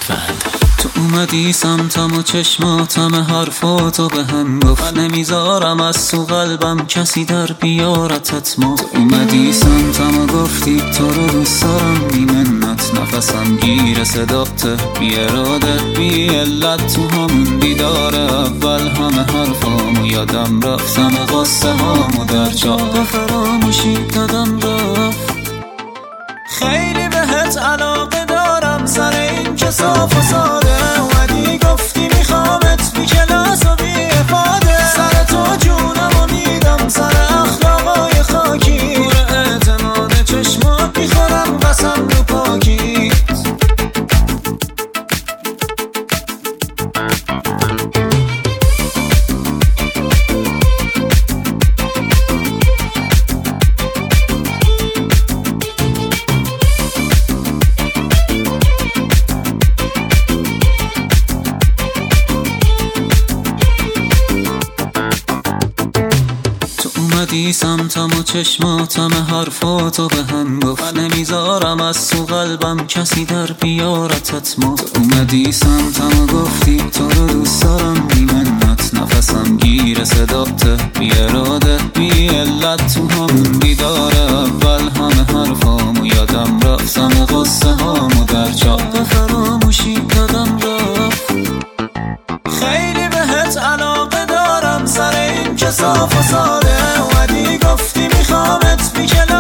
لاجوردبند. تو اومدی سمتم و چشماتم حرفاتو به هم گفت، نمیذارم از تو قلبم کسی در بیارتت ما. تو اومدی سمتم و گفتی تو رو دوست دارم بی منت، نفسم گیر صدات بی اراده بی علت. تو همون دیدار اول همه حرفامو یادم رفتم، قصه هامو در چاه فراموشی دادم رفت. خیلی بهت علاقه دارم سر این که صاف و ساده اومدی گفتی میخوامت بی کلاس و بی افاده. سر تو جونم و میدم سر اخلاقای خاکی، دور اعتماد چشمات میخورم قسم رو پاکی. اومدی سمتم و چشماتم حرفاتو به هم گفت، نمیذارم از تو قلبم کسی در بیارتت ما. تو اومدی سمتم و گفتی تو رو دوست دارم بی منت، نفسم گیر صدات بی اراده بی علت. تو همون دیدار اول همه حرفامو یادم رفتم، قصه هامو در چاه فراموشی دادم رفت. خیلی بهت علاقه دارم سر این که صاف و ساده اومدی گفتی میخوامت بی کلاس